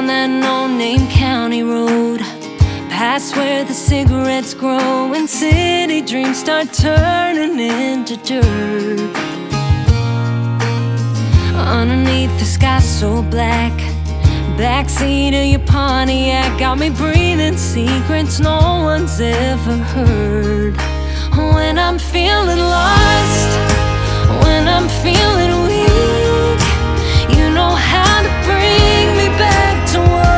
down that no-name county road, past where the cigarettes grow and city dreams start turning into dirt. Underneath the sky so black, backseat of your Pontiac got me breathing secrets no one's ever heard. When I'm feeling lost, when I'm feeling weak, you know how to bring me back to what